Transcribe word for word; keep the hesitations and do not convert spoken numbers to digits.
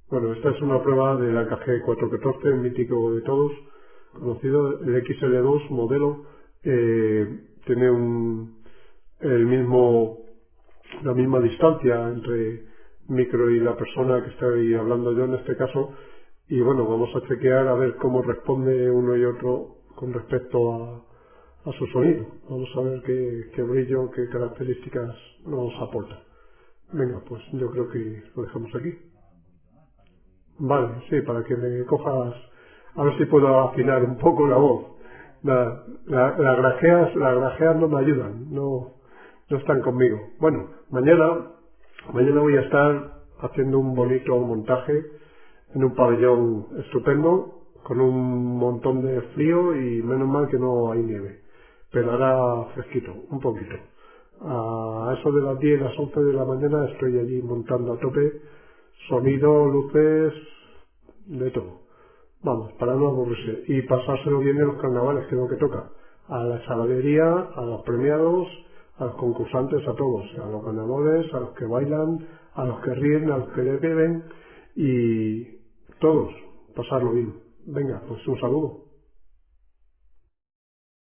Bueno, esta es una prueba del A K G cuatrocientos catorce, mítico de todos, conocido, el X L dos modelo, eh, tiene un, el mismo, la misma distancia entre micro y la persona que estoy hablando yo en este caso, y bueno, vamos a chequear a ver cómo responde uno y otro con respecto a, a su sonido. Vamos a ver qué, qué brillo, qué características nos aporta. Venga, pues yo creo que lo dejamos aquí. Vale, sí, para que me cojas, a ver si puedo afinar un poco la voz. La- la- las grajeas, las grajeas no me ayudan, no, no están conmigo. Bueno, mañana, mañana voy a estar haciendo un bonito montaje en un pabellón estupendo, con un montón de frío y menos mal que no hay nieve. Pero ahora fresquito, un poquito. A eso de las diez, las once de la mañana estoy allí montando a tope, sonido, luces, de todo. Vamos, para no aburrirse. Y pasárselo bien en los carnavales, que es lo que toca. A la chavalería, a los premiados, a los concursantes, a todos. A los ganadores, a los que bailan, a los que ríen, a los que le beben. Y todos, pasarlo bien. Venga, pues un saludo.